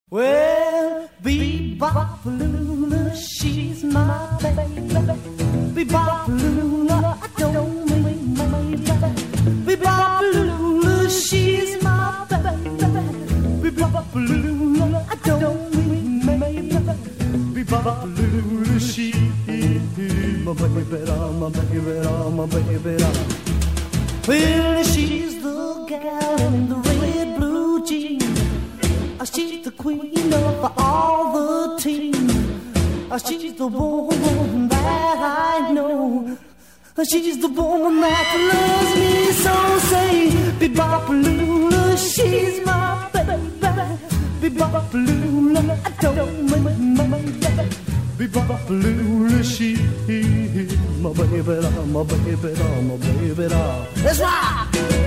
Well, Bebop-a-lula, she's my baby. Bebop-a-lula, I don't mean my baby. Bebop-a-lula, she's my baby. Bebop-a-lula, I don't mean my baby. Bebop-a-lula, she's my baby, my baby. Well, she's the gal in the red blue jeans. She's the queen of all the team. She's the woman that I know. She's the woman that loves me so. Say, Bebop-a-lula, she's my baby. Bebop-a-lula, I don't mean my baby. Bebop-a-lula, she's my baby, my baby, my baby. Let's rock!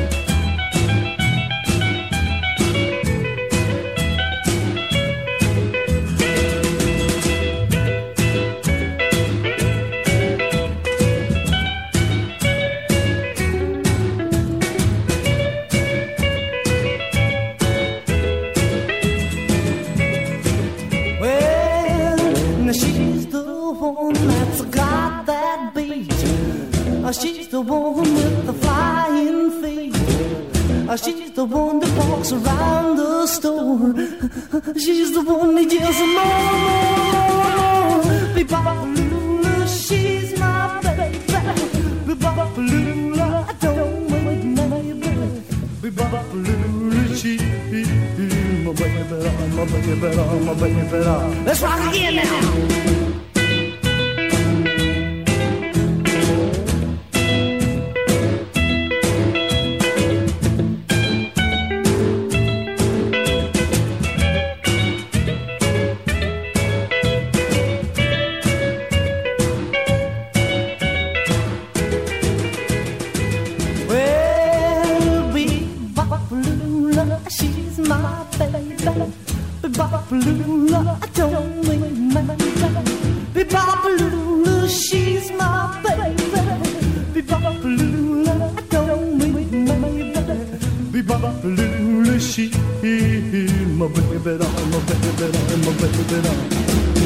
She's the one with the flying feet. She's the one that walks around the store. She's the one that yells more. Bebop-a-lula, she's my baby. Bebop-a-lula, I don't mean my baby. Bebop-a-lula, she's my baby, my baby, my baby. Let's rock again now. She's my baby. Bebop-a-lula, I don't mean my baby. Bebop-a-lula, she's my baby. Bebop-a-lula, I don't mean my baby. Bebop-a-lula, she's my baby, my baby, my baby.